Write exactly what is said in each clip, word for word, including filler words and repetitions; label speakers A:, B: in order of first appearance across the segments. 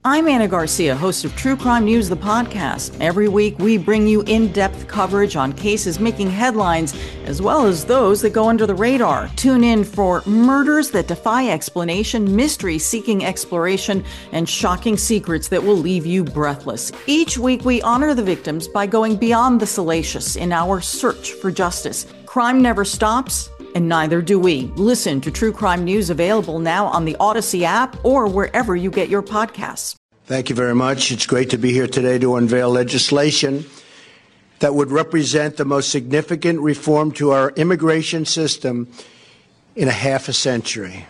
A: I'm Anna Garcia, host of True Crime News, the podcast. Every week, we bring you in-depth coverage on cases making headlines, as well as those that go under the radar. Tune in for murders that defy explanation, mystery seeking exploration, and shocking secrets that will leave you breathless. Each week, we honor the victims by going beyond the salacious in our search for justice. Crime never stops, and neither do we. Listen to True Crime News, available now on the Odyssey app or wherever you get your podcasts.
B: Thank you very much. It's great to be here today to unveil legislation that would represent the most significant reform to our immigration system in a half a century.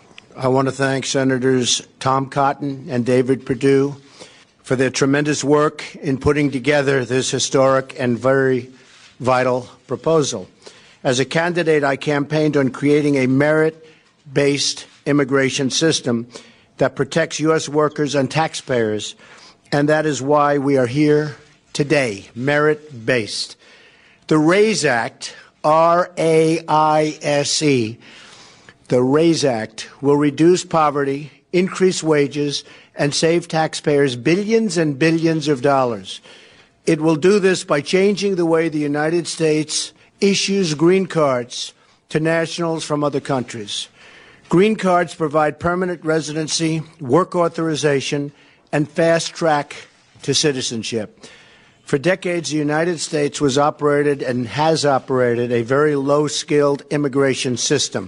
B: I want to thank Senators Tom Cotton and David Perdue for their tremendous work in putting together this historic and very vital proposal. As a candidate, I campaigned on creating a merit-based immigration system that protects U S workers and taxpayers, and that is why we are here today, merit-based. The RAISE Act, R A I S E, the RAISE Act will reduce poverty, increase wages, and save taxpayers billions and billions of dollars. It will do this by changing the way the United States issues green cards to nationals from other countries. Green cards provide permanent residency, work authorization, and fast track to citizenship. For decades, the United States was operated and has operated a very low-skilled immigration system,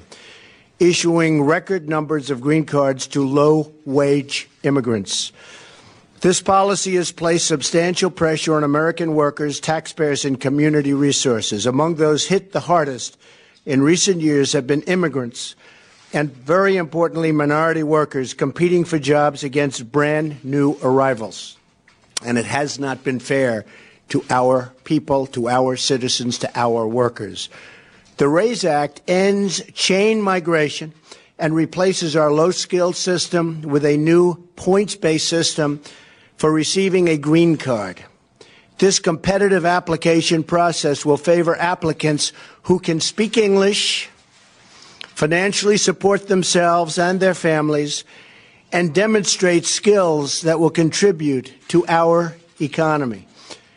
B: issuing record numbers of green cards to low-wage immigrants. This policy has placed substantial pressure on American workers, taxpayers, and community resources. Among those hit the hardest in recent years have been immigrants and, very importantly, minority workers competing for jobs against brand new arrivals. And it has not been fair to our people, to our citizens, to our workers. The RAISE Act ends chain migration and replaces our low-skilled system with a new points-based system for receiving a green card. This competitive application process will favor applicants who can speak English, financially support themselves and their families, and demonstrate skills that will contribute to our economy.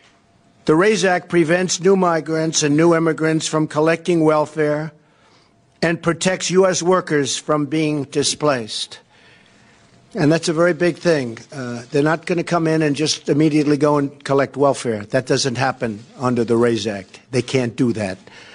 B: The RAISE Act prevents new migrants and new immigrants from collecting welfare and protects U S workers from being displaced. And that's a very big thing. Uh, they're not going to come in and just immediately go and collect welfare. That doesn't happen under the RAISE Act. They can't do that.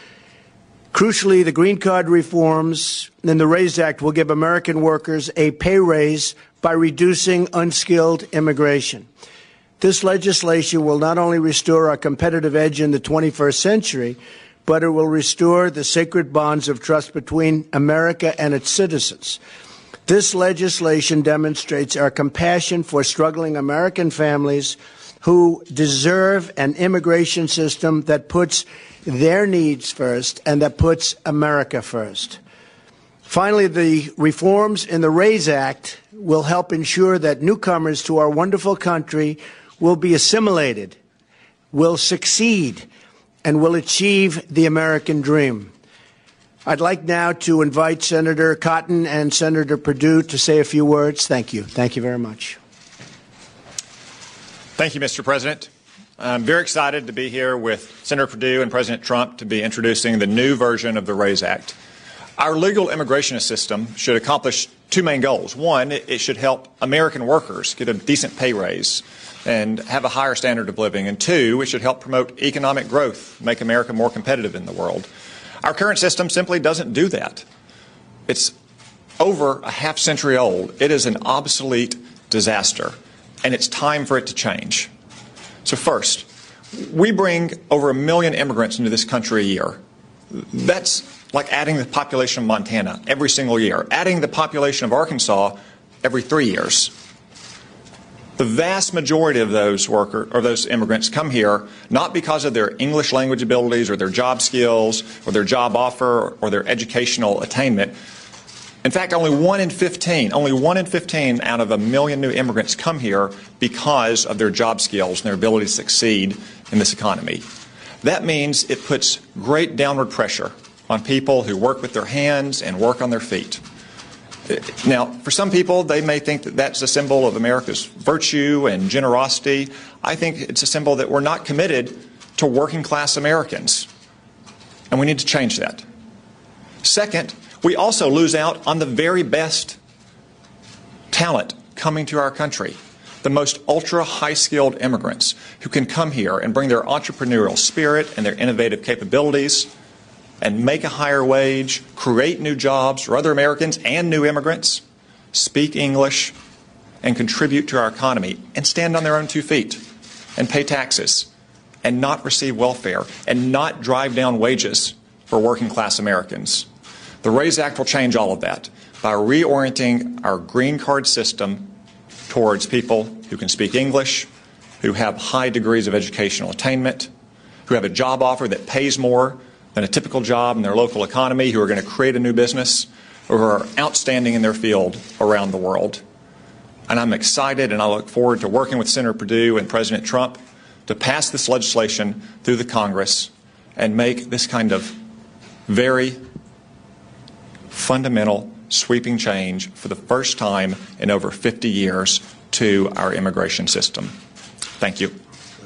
B: Crucially, the green card reforms in the RAISE Act will give American workers a pay raise by reducing unskilled immigration. This legislation will not only restore our competitive edge in the twenty-first century, but it will restore the sacred bonds of trust between America and its citizens. This legislation demonstrates our compassion for struggling American families who deserve an immigration system that puts their needs first and that puts America first. Finally, the reforms in the RAISE Act will help ensure that newcomers to our wonderful country will be assimilated, will succeed, and will achieve the American dream. I'd like now to invite Senator Cotton and Senator Perdue to say a few words. Thank you. Thank you very much.
C: Thank you, Mister President. I'm very excited to be here with Senator Perdue and President Trump to be introducing the new version of the RAISE Act. Our legal immigration system should accomplish two main goals. One, it should help American workers get a decent pay raise and have a higher standard of living. And two, it should help promote economic growth, make America more competitive in the world. Our current system simply doesn't do that. It's over a half century old. It is an obsolete disaster, and it's time for it to change. So first, we bring over a million immigrants into this country a year. That's like adding the population of Montana every single year, adding the population of Arkansas every three years. The vast majority of those workers or those immigrants come here not because of their English language abilities or their job skills or their job offer or their educational attainment. In fact, only one in fifteen, only one in fifteen out of a million new immigrants come here because of their job skills and their ability to succeed in this economy. That means it puts great downward pressure on people who work with their hands and work on their feet. Now, for some people, they may think that that's a symbol of America's virtue and generosity. I think it's a symbol that we're not committed to working class Americans, and we need to change that. Second, we also lose out on the very best talent coming to our country, the most ultra high-skilled immigrants who can come here and bring their entrepreneurial spirit and their innovative capabilities and make a higher wage, create new jobs for other Americans and new immigrants, speak English, and contribute to our economy and stand on their own two feet and pay taxes and not receive welfare and not drive down wages for working class Americans. The RAISE Act will change all of that by reorienting our green card system towards people who can speak English, who have high degrees of educational attainment, who have a job offer that pays more than a typical job in their local economy, who are going to create a new business, or who are outstanding in their field around the world. And I'm excited and I look forward to working with Senator Perdue and President Trump to pass this legislation through the Congress and make this kind of very fundamental, sweeping change for the first time in over fifty years to our immigration system. Thank you.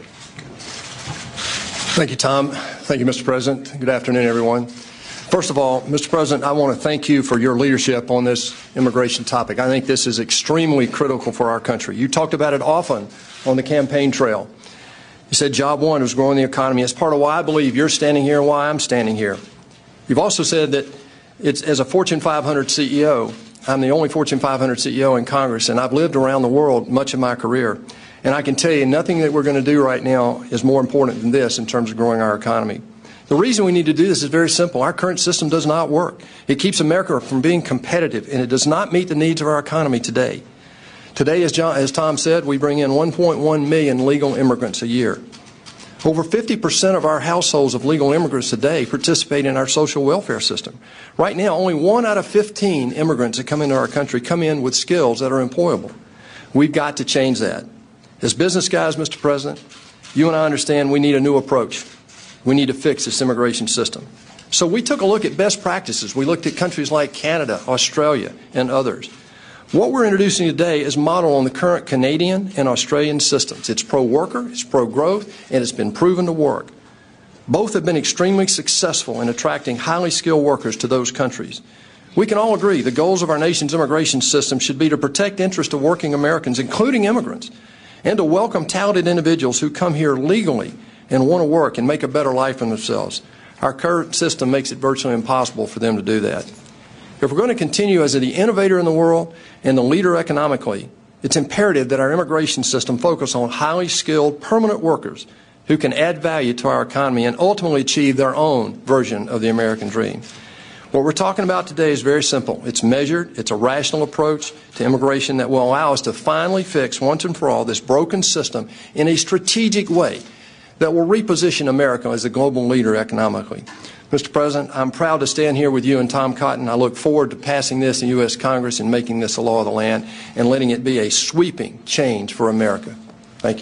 D: Thank you, Tom. Thank you, Mister President. Good afternoon, everyone. First of all, Mister President, I want to thank you for your leadership on this immigration topic. I think this is extremely critical for our country. You talked about it often on the campaign trail. You said job one was growing the economy. It's part of why I believe you're standing here and why I'm standing here. You've also said that it's, as a Fortune five hundred C E O, I'm the only Fortune five hundred C E O in Congress, and I've lived around the world much of my career. And I can tell you nothing that we're going to do right now is more important than this in terms of growing our economy. The reason we need to do this is very simple. Our current system does not work. It keeps America from being competitive, and it does not meet the needs of our economy today. Today, as, John, as Tom said, we bring in one point one million legal immigrants a year. Over fifty percent of our households of legal immigrants today participate in our social welfare system. Right now, only one out of fifteen immigrants that come into our country come in with skills that are employable. We've got to change that. As business guys, Mister President, you and I understand we need a new approach. We need to fix this immigration system. So we took a look at best practices. We looked at countries like Canada, Australia, and others. What we're introducing today is modeled on the current Canadian and Australian systems. It's pro-worker, it's pro-growth, and it's been proven to work. Both have been extremely successful in attracting highly skilled workers to those countries. We can all agree the goals of our nation's immigration system should be to protect the interests of working Americans, including immigrants, and to welcome talented individuals who come here legally and want to work and make a better life for themselves. Our current system makes it virtually impossible for them to do that. If we're going to continue as the innovator in the world and the leader economically, it's imperative that our immigration system focus on highly skilled, permanent workers who can add value to our economy and ultimately achieve their own version of the American dream. What we're talking about today is very simple. It's measured. It's a rational approach to immigration that will allow us to finally fix once and for all this broken system in a strategic way that will reposition America as a global leader economically. Mister President, I'm proud to stand here with you and Tom Cotton. I look forward to passing this in the U S Congress and making this a law of the land and letting it be a sweeping change for America. Thank you.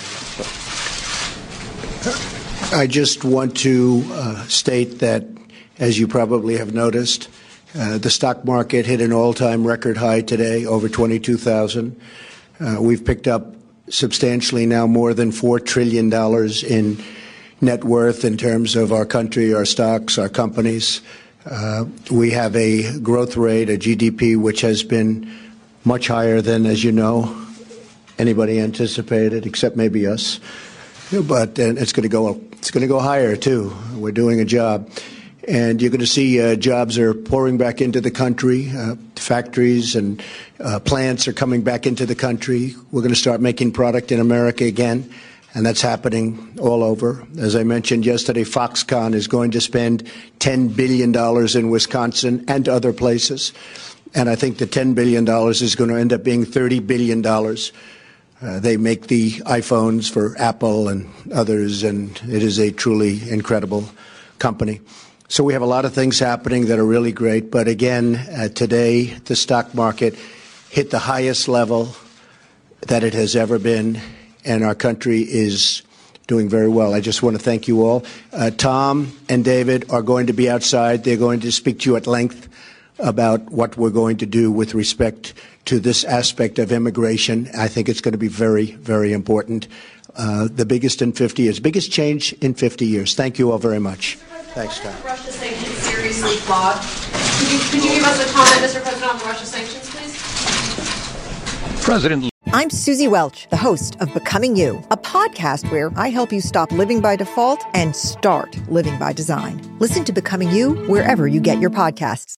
B: Thank you. I just want to uh, state that, as you probably have noticed, uh, the stock market hit an all-time record high today, over twenty-two thousand. Uh, we've picked up substantially now more than four trillion dollars in net worth in terms of our country, our stocks, our companies. Uh, we have a growth rate, a G D P, which has been much higher than, as you know, anybody anticipated, except maybe us. But and it's going to go it's going to go higher too. We're doing a job, and you're going to see uh, jobs are pouring back into the country. Uh, factories and uh, plants are coming back into the country. We're going to start making product in America again. And that's happening all over. As I mentioned yesterday, Foxconn is going to spend ten billion dollars in Wisconsin and other places. And I think the ten billion dollars is going to end up being thirty billion dollars. Uh, they make the iPhones for Apple and others, and it is a truly incredible company. So we have a lot of things happening that are really great. But again, uh, today, the stock market hit the highest level that it has ever been. And our country is doing very well. I just want to thank you all. Uh, Tom and David are going to be outside. They're going to speak to you at length about what we're going to do with respect to this aspect of immigration. I think it's going to be very, very important. Uh, the biggest in fifty years, biggest change in fifty years. Thank you all very much. Thanks, Scott.
E: Russia sanctions seriously flawed. Could you, could you give us a comment, Mister President, on the Russia sanctions, please?
F: President.
G: I'm Susie Welch, the host of Becoming You, a podcast where I help you stop living by default and start living by design. Listen to Becoming You wherever you get your podcasts.